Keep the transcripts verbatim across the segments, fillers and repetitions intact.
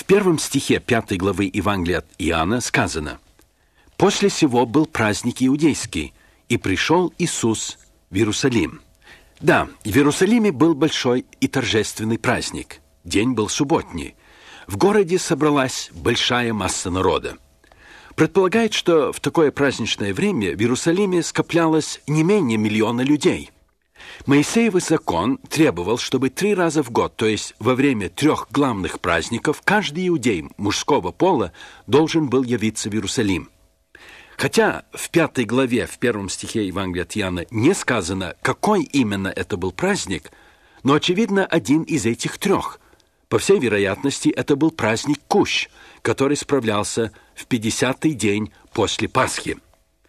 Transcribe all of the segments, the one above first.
первом стихе пятой главы Евангелия от Иоанна сказано: «После сего был праздник иудейский, и пришел Иисус в Иерусалим». Да, в Иерусалиме был большой и торжественный праздник. День был субботний. В городе собралась большая масса народа. Предполагает, что в такое праздничное время в Иерусалиме скоплялось не менее миллиона людей. Моисеев закон требовал, чтобы три раза в год, то есть во время трех главных праздников, каждый иудей мужского пола должен был явиться в Иерусалим. Хотя в пятой главе, в первом стихе Евангелия от Иоанна не сказано, какой именно это был праздник, но, очевидно, один из этих трех. По всей вероятности, это был праздник Кущ, который справлялся в пятидесятый день после Пасхи.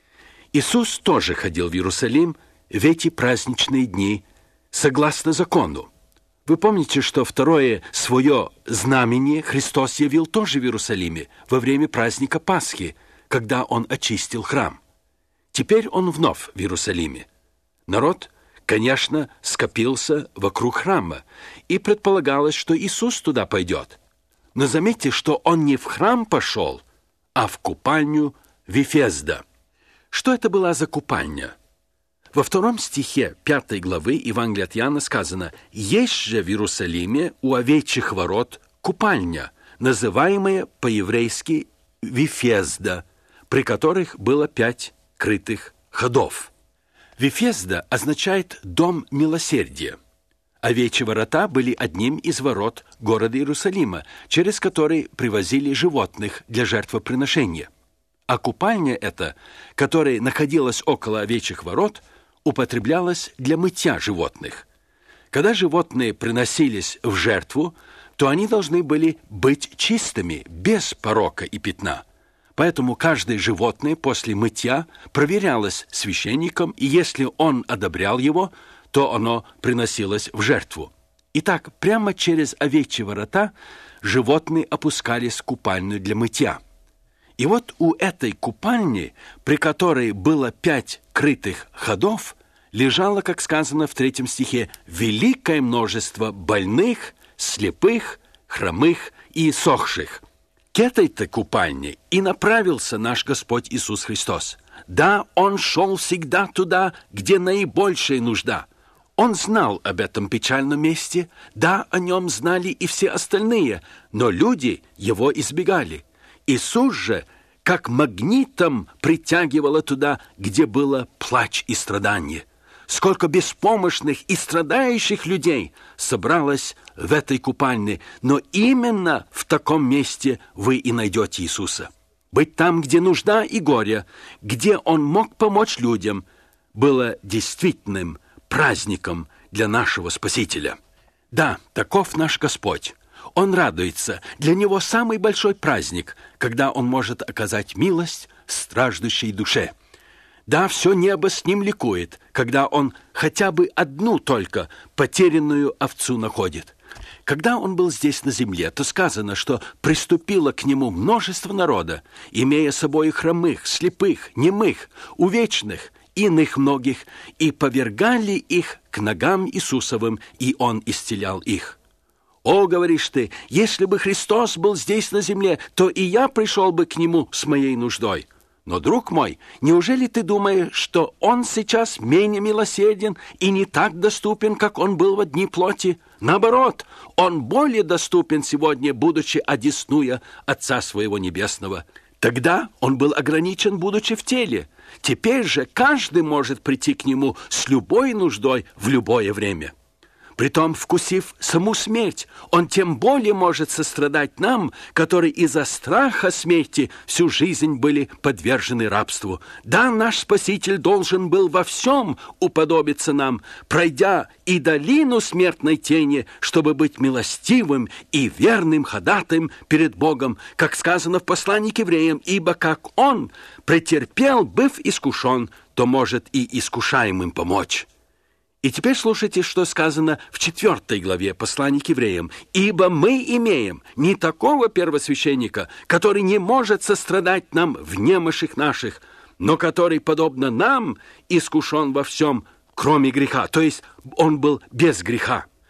Иисус тоже ходил в Иерусалим в эти праздничные дни согласно закону. Вы помните, что второе свое знамение Христос явил тоже в Иерусалиме во время праздника Пасхи, когда Он очистил храм. Теперь Он вновь в Иерусалиме. Народ, конечно, скопился вокруг храма, и предполагалось, что Иисус туда пойдет. Но заметьте, что Он не в храм пошел, а в купальню Вифезда. Что это была за купальня? Во втором стихе пятой главы Евангелия от Иоанна сказано: «Есть же в Иерусалиме у овечьих ворот купальня, называемая по-еврейски Вифезда, при которых было пять крытых ходов». Вифезда означает «дом милосердия». Овечьи ворота были одним из ворот города Иерусалима, через который привозили животных для жертвоприношения. А купальня эта, которая находилась около овечьих ворот, употреблялась для мытья животных. Когда животные приносились в жертву, то они должны были быть чистыми, без порока и пятна. Поэтому каждое животное после мытья проверялось священником, и если он одобрял его, то оно приносилось в жертву. Итак, прямо через овечьи ворота животные опускались в купальню для мытья. И вот у этой купальни, при которой было пять крытых ходов, лежало, как сказано в третьем стихе, великое множество больных, слепых, хромых и сохших. К этой-то купальне и направился наш Господь Иисус Христос. Да, Он шел всегда туда, где наибольшая нужда. Он знал об этом печальном месте, да, о нем знали и все остальные, но люди его избегали. Иисус же, как магнитом, притягивало туда, где было плач и страдание. Сколько беспомощных и страдающих людей собралось в этой купальне, но именно в таком месте вы и найдете Иисуса. Быть там, где нужда и горе, где Он мог помочь людям, было действительным праздником для нашего Спасителя. Да, таков наш Господь. Он радуется. Для Него самый большой праздник, когда Он может оказать милость страждущей душе. Да, все небо с Ним ликует, когда Он хотя бы одну только потерянную овцу находит. Когда Он был здесь на земле, то сказано, что приступило к Нему множество народа, имея с собой хромых, слепых, немых, увечных, иных многих, и повергали их к ногам Иисусовым, и Он исцелял их. «О, — говоришь ты, — если бы Христос был здесь на земле, то и я пришел бы к Нему с моей нуждой». Но, друг мой, неужели ты думаешь, что Он сейчас менее милосерден и не так доступен, как Он был в дни плоти? Наоборот, Он более доступен сегодня, будучи одесную Отца Своего Небесного. Тогда Он был ограничен, будучи в теле. Теперь же каждый может прийти к Нему с любой нуждой в любое время. Притом, вкусив саму смерть, Он тем более может сострадать нам, которые из-за страха смерти всю жизнь были подвержены рабству. Да, наш Спаситель должен был во всем уподобиться нам, пройдя и долину смертной тени, чтобы быть милостивым и верным ходатаем перед Богом, как сказано в послании к евреям, ибо как Он претерпел, быв искушен, то может и искушаемым помочь. И теперь слушайте, что сказано в четвертой главе послания к евреям. «Ибо мы имеем не такого первосвященника, который не может сострадать нам в немощах наших, но который, подобно нам, искушен во всем, кроме греха». То есть он был без греха.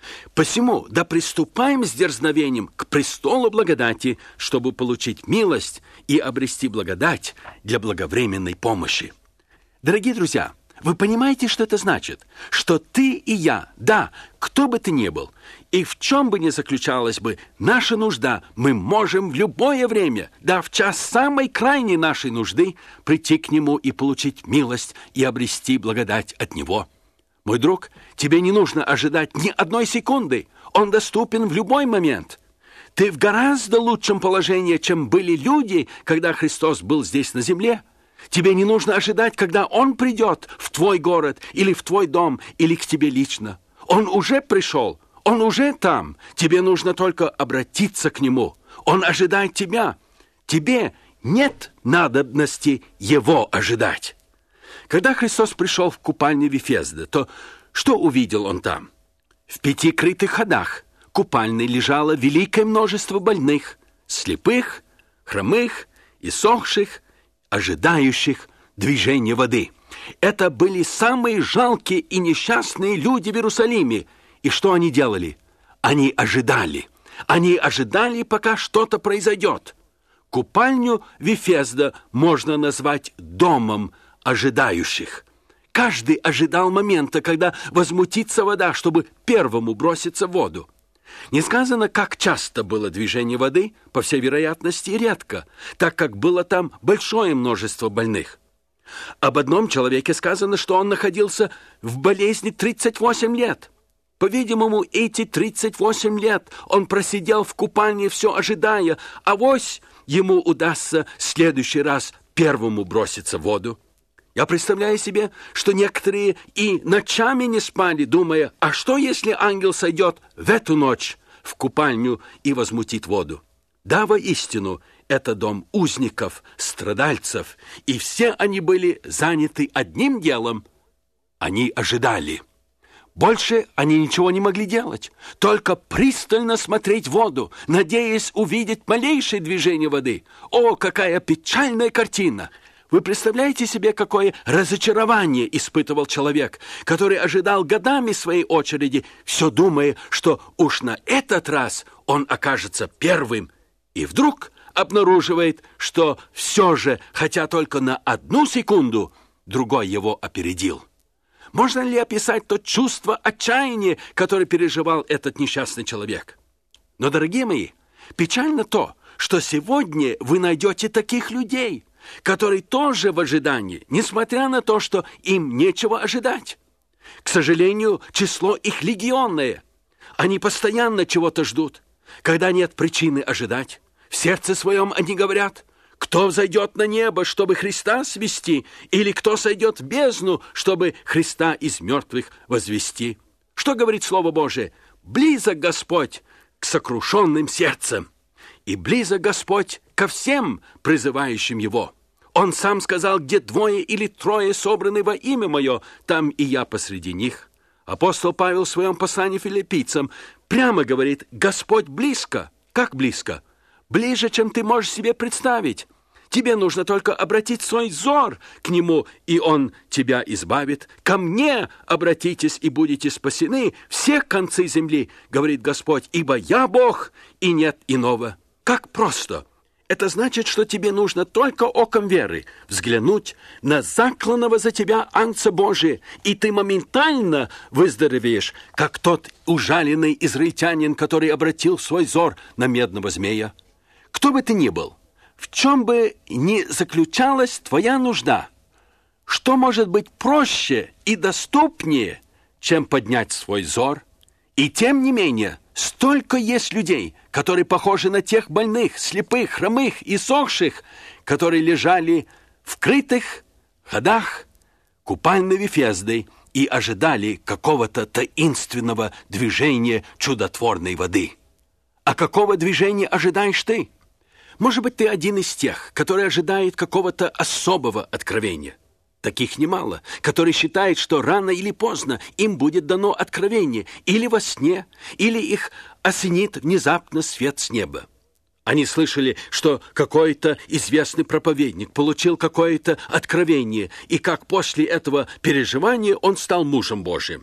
Посему да приступаем с дерзновением к престолу благодати, чтобы получить милость и обрести благодать для благовременной помощи. Дорогие друзья, вы понимаете, что это значит? Что ты и я, да, кто бы ты ни был, и в чем бы ни заключалась бы наша нужда, мы можем в любое время, да, в час самой крайней нашей нужды, прийти к Нему и получить милость и обрести благодать от Него. Мой друг, тебе не нужно ожидать ни одной секунды. Он доступен в любой момент. Ты в гораздо лучшем положении, чем были люди, когда Христос был здесь на земле. Тебе не нужно ожидать, когда Он придет в твой город или в твой дом, или к тебе лично. Он уже пришел, Он уже там. Тебе нужно только обратиться к Нему. Он ожидает тебя. Тебе нет надобности Его ожидать. Когда Христос пришел в купальню Вифезды, то что увидел Он там? В пяти крытых ходах купальной лежало великое множество больных, слепых, хромых, иссохших, ожидающих движения воды. Это были самые жалкие и несчастные люди в Иерусалиме. И что они делали? Они ожидали. Они ожидали, пока что-то произойдет. Купальню Вифезда можно назвать домом ожидающих. Каждый ожидал момента, когда возмутится вода, чтобы первому броситься в воду. Не сказано, как часто было движение воды, по всей вероятности, редко, так как было там большое множество больных. Об одном человеке сказано, что он находился в болезни тридцать восемь лет. По-видимому, эти тридцать восемь лет он просидел в купальне, все ожидая, авось ему удастся в следующий раз первому броситься в воду. Я представляю себе, что некоторые и ночами не спали, думая, а что, если ангел сойдет в эту ночь в купальню и возмутит воду? Да, воистину, это дом узников, страдальцев, и все они были заняты одним делом. Они ожидали. Больше они ничего не могли делать, только пристально смотреть в воду, надеясь увидеть малейшее движение воды. О, какая печальная картина! Вы представляете себе, какое разочарование испытывал человек, который ожидал годами своей очереди, все думая, что уж на этот раз он окажется первым, и вдруг обнаруживает, что все же, хотя только на одну секунду, другой его опередил. Можно ли описать то чувство отчаяния, которое переживал этот несчастный человек? Но, дорогие мои, печально то, что сегодня вы найдете таких людей, которые тоже в ожидании, несмотря на то, что им нечего ожидать. К сожалению, число их легионное. Они постоянно чего-то ждут. Когда нет причины ожидать, в сердце своем они говорят: кто взойдет на небо, чтобы Христа свести, или кто сойдет в бездну, чтобы Христа из мертвых возвести? Что говорит Слово Божие? Близок Господь к сокрушенным сердцам, и близок Господь ко всем призывающим Его. Он сам сказал: где двое или трое собраны во имя Мое, там и я посреди них. Апостол Павел в своем послании филиппийцам прямо говорит: Господь близко. Как близко? Ближе, чем ты можешь себе представить. Тебе нужно только обратить свой взор к Нему, и Он тебя избавит. Ко мне обратитесь, и будете спасены все концы земли, говорит Господь, ибо я Бог, и нет иного. Как просто! Это значит, что тебе нужно только оком веры взглянуть на закланного за тебя Агнца Божия, и ты моментально выздоровеешь, как тот ужаленный израильтянин, который обратил свой взор на медного змея. Кто бы ты ни был, в чем бы ни заключалась твоя нужда, что может быть проще и доступнее, чем поднять свой взор? И тем не менее, столько есть людей, которые похожи на тех больных, слепых, хромых и сохших, которые лежали в крытых ходах купальной Вифезды и ожидали какого-то таинственного движения чудотворной воды. А какого движения ожидаешь ты? Может быть, ты один из тех, который ожидает какого-то особого откровения. Таких немало, которые считают, что рано или поздно им будет дано откровение, или во сне, или их осенит внезапно свет с неба. Они слышали, что какой-то известный проповедник получил какое-то откровение, и как после этого переживания он стал мужем Божиим.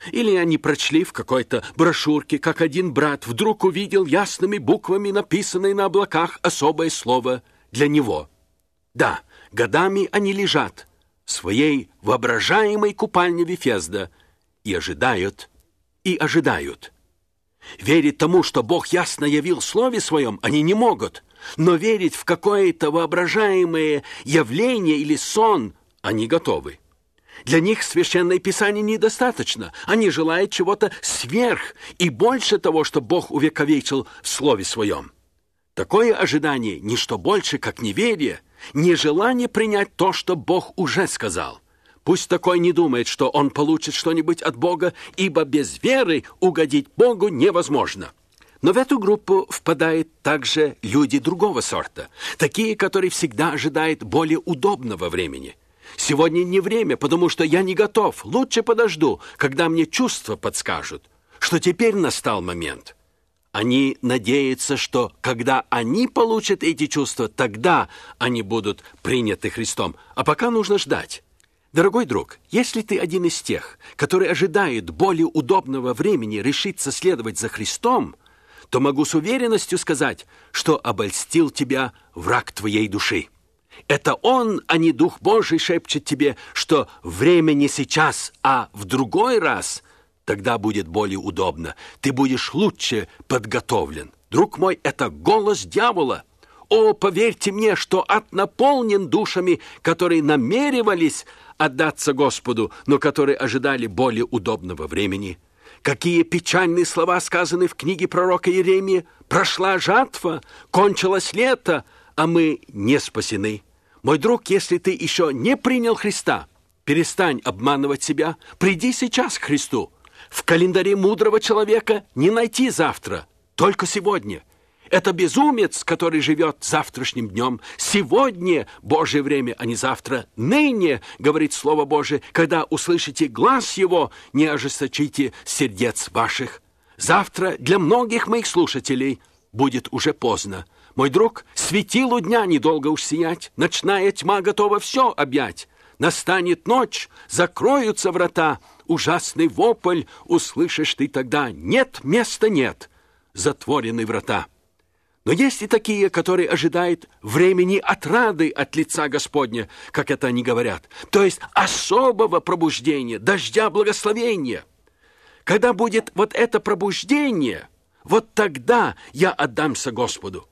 Или они прочли в какой-то брошюрке, как один брат вдруг увидел ясными буквами написанное на облаках особое слово для него. Да, годами они лежат в своей воображаемой купальне Вифезда и ожидают, и ожидают. Верить тому, что Бог ясно явил в Слове Своем, они не могут, но верить в какое-то воображаемое явление или сон они готовы. Для них Священное Писание недостаточно. Они желают чего-то сверх и больше того, что Бог увековечил в Слове Своем. Такое ожидание – ничто больше, как неверие, нежелание принять то, что Бог уже сказал. Пусть такой не думает, что он получит что-нибудь от Бога, ибо без веры угодить Богу невозможно. Но в эту группу впадают также люди другого сорта, такие, которые всегда ожидают более удобного времени. Сегодня не время, потому что я не готов. Лучше подожду, когда мне чувства подскажут, что теперь настал момент. Они надеются, что когда они получат эти чувства, тогда они будут приняты Христом. А пока нужно ждать. Дорогой друг, если ты один из тех, который ожидает более удобного времени решиться следовать за Христом, то могу с уверенностью сказать, что обольстил тебя враг твоей души. Это он, а не Дух Божий, шепчет тебе, что время не сейчас, а в другой раз. Тогда будет более удобно. Ты будешь лучше подготовлен. Друг мой, это голос дьявола. О, поверьте мне, что ад наполнен душами, которые намеревались отдаться Господу, но которые ожидали более удобного времени. Какие печальные слова сказаны в книге пророка Иеремии. «Прошла жатва, кончилось лето, а мы не спасены». Мой друг, если ты еще не принял Христа, перестань обманывать себя, приди сейчас к Христу. В календаре мудрого человека не найти завтра, только сегодня. Это безумец, который живет завтрашним днем. Сегодня Божье время, а не завтра. Ныне, говорит Слово Божие, когда услышите глас Его, не ожесточите сердец ваших. Завтра для многих моих слушателей будет уже поздно. Мой друг, светилу дня недолго уж сиять, ночная тьма готова все объять. Настанет ночь, закроются врата, ужасный вопль услышишь ты тогда. Нет, места нет, затворены врата. Но есть и такие, которые ожидают времени отрады от лица Господня, как это они говорят, то есть особого пробуждения, дождя благословения. Когда будет вот это пробуждение, вот тогда я отдамся Господу.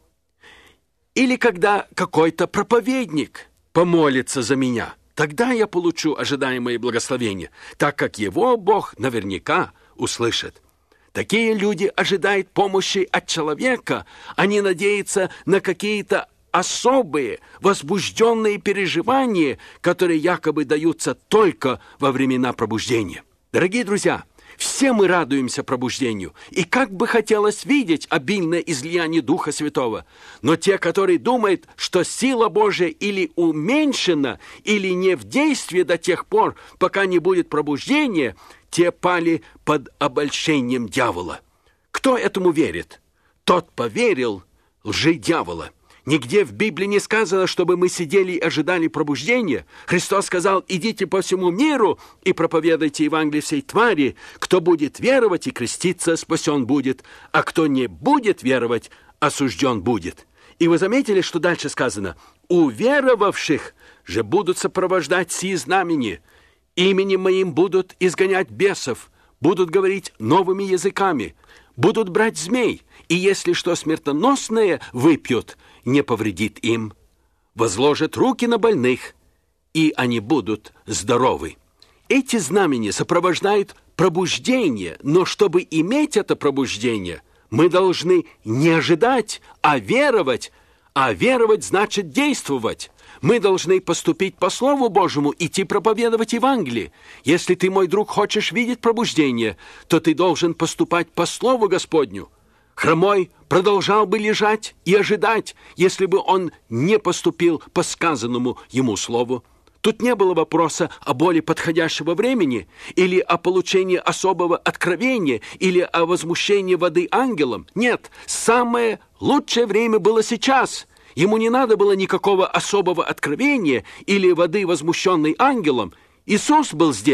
Или когда какой-то проповедник помолится за меня, тогда я получу ожидаемое благословение, так как его Бог наверняка услышит. Такие люди ожидают помощи от человека, они надеются на какие-то особые, возбужденные переживания, которые якобы даются только во времена пробуждения. Дорогие друзья, все мы радуемся пробуждению, и как бы хотелось видеть обильное излияние Духа Святого. Но те, которые думают, что сила Божия или уменьшена, или не в действии до тех пор, пока не будет пробуждения, те пали под обольщением дьявола. Кто этому верит? Тот поверил лжи дьявола. Нигде в Библии не сказано, чтобы мы сидели и ожидали пробуждения. Христос сказал: идите по всему миру и проповедуйте Евангелие всей твари. Кто будет веровать и креститься, спасен будет, а кто не будет веровать, осужден будет. И вы заметили, что дальше сказано: уверовавших же будут сопровождать сии знамения. Именем моим будут изгонять бесов, будут говорить новыми языками, будут брать змей, и если что смертоносное выпьют, не повредит им. Возложат руки на больных, и они будут здоровы. Эти знамения сопровождают пробуждение, но чтобы иметь это пробуждение, мы должны не ожидать, а веровать. А веровать значит действовать. Мы должны поступить по Слову Божьему, идти проповедовать Евангелие. Если ты, мой друг, хочешь видеть пробуждение, то ты должен поступать по Слову Господню. Хромой продолжал бы лежать и ожидать, если бы он не поступил по сказанному ему слову. Тут не было вопроса о более подходящего времени, или о получении особого откровения, или о возмущении воды ангелом. Нет, самое лучшее время было сейчас. Ему не надо было никакого особого откровения или воды, возмущенной ангелом. Иисус был здесь.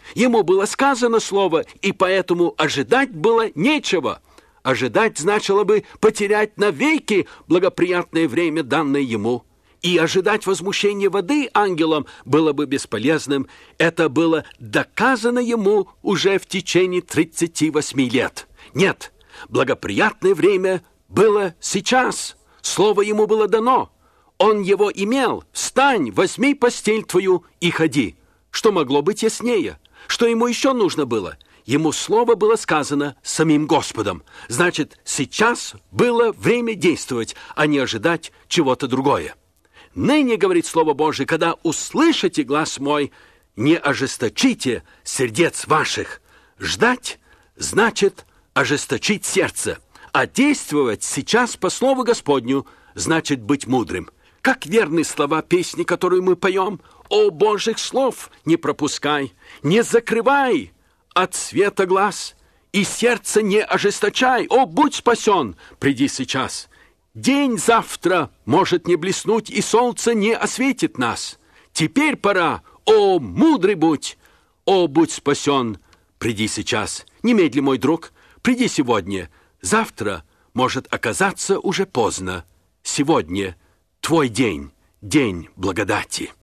Ему было сказано слово, и поэтому ожидать было нечего. Ожидать значило бы потерять навеки благоприятное время, данное ему. И ожидать возмущения воды ангелом было бы бесполезным. Это было доказано ему уже в течение тридцати восьми лет. Нет, благоприятное время было сейчас. Слово ему было дано. Он его имел. Встань, возьми постель твою и ходи. Что могло быть яснее? Что ему еще нужно было? Ему слово было сказано самим Господом. Значит, сейчас было время действовать, а не ожидать чего-то другое. Ныне, говорит Слово Божие, когда услышите глас мой, не ожесточите сердец ваших. Ждать значит ожесточить сердце, а действовать сейчас по Слову Господню значит быть мудрым. Как верны слова песни, которую мы поем: «О, Божьих слов не пропускай, не закрывай от света глаз, и сердце не ожесточай, о, будь спасен, приди сейчас». День завтра может не блеснуть, и солнце не осветит нас. Теперь пора, о, мудрый будь, о, будь спасен, приди сейчас. Немедли, мой друг, приди сегодня. Завтра может оказаться уже поздно. Сегодня твой день, день благодати.